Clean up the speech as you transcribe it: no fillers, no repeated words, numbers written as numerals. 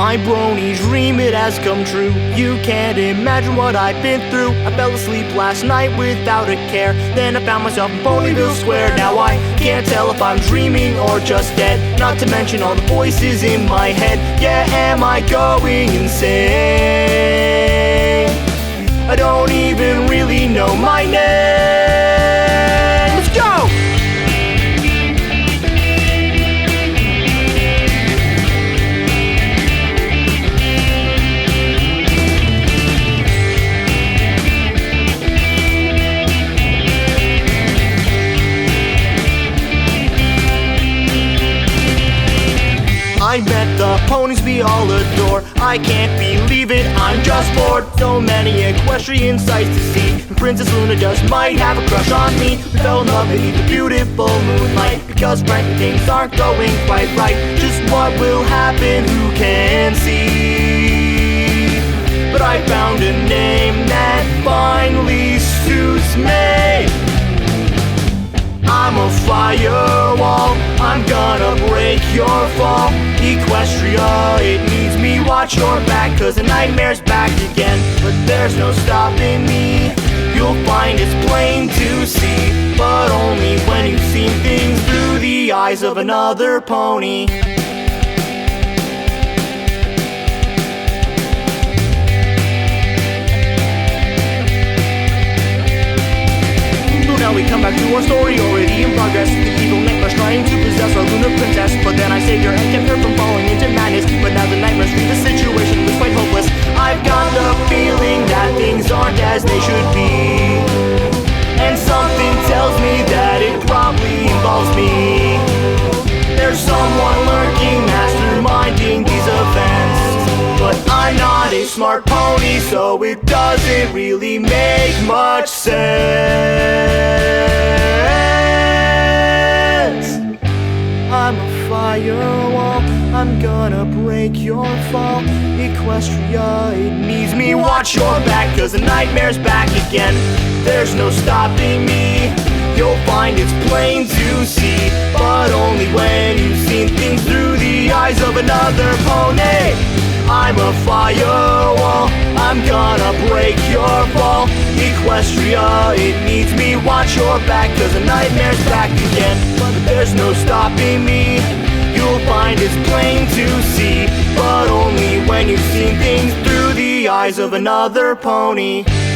My brony dream, it has come true. You can't imagine what I've been through. I fell asleep last night without a care. Then I found myself in Ponyville Square. Now I can't tell if I'm dreaming or just dead. Not to mention all the voices in my head. Yeah, am I going insane? I don't even really know my name. Let's go! I bet the ponies we all adore. I can't believe it, I'm just bored. So many equestrian sights to see. And Princess Luna just might have a crush on me. We fell in love beneath the beautiful moonlight. Because frankly things aren't going quite right. Just what will happen, who can see? But I found a name that finally suits me. I'm a firewall, I'm gonna break your fall. Equestria, it needs me, watch your back, cause the nightmare's back again. But there's no stopping me, you'll find it's plain to see. But only when you've seen things through the eyes of another pony. Now we come back to our story already in progress. The evil nightmares trying to possess our lunar princess. But then I saved her and kept her from falling into madness. But now the nightmares leave the situation was quite hopeless. I've got the feeling that things aren't as they should be. And something tells me that it probably involves me. There's someone lurking, masterminding these events. But I'm not a smart pony, so it doesn't really make much sense. I'm a firewall, I'm gonna break your fall. Equestria, it needs me, watch your back, cause the nightmare's back again. There's no stopping me, you'll find it's plain to see. But only when you've seen things through the eyes of another pony. I'm a firewall, I'm gonna break your fall. Equestria, it needs me, watch your back, cause the nightmare's back again. But there's no stopping me, you'll find it's plain to see. But only when you've seen things through the eyes of another pony.